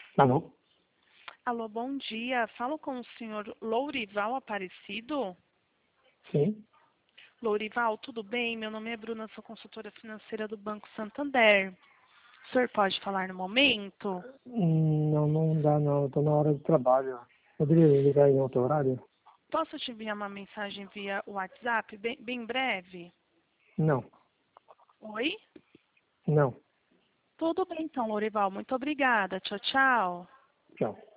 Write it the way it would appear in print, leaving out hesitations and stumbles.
Alô? Alô, bom dia. Falo com o senhor Lourival Aparecido. Sim? Lourival, tudo bem? Meu nome é Bruna, sou consultora financeira do Banco Santander. O senhor pode falar no momento? Não, não dá não. Eu tô na hora de trabalho. Poderia ligar em outro horário? Posso te enviar uma mensagem via WhatsApp bem breve? Não, Oi? não. Tudo bem então, Lourival. Muito obrigada. Tchau, tchau. Tchau.